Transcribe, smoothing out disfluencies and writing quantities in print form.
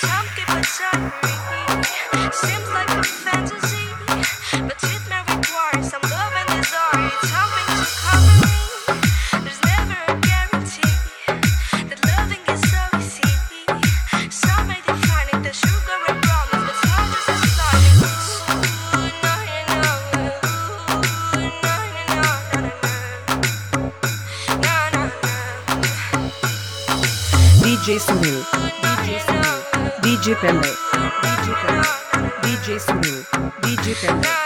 Some keep it secret. Seems like a fantasy, but it may require some love and desire. It's something to cover me. There's never a guarantee that loving is so easy. Some may define it as sugar and promise, but some just as flying. Ooh, no, no, no. Ooh, no, no, no, no, no, no, no. DJ Sunil, DJ Sunil, DJ Pele, DJ Pele, DJ Sunil, DJ Pele.